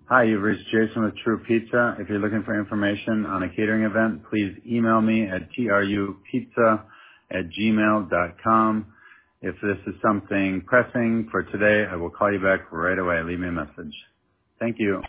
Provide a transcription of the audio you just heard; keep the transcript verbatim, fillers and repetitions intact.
Hi, you've reached Jason with True Pizza. If you're looking for information on a catering event, please email me at trupizza at gmail dot com. If this is something pressing for today, I will call you back right away. Leave me a message. Thank you.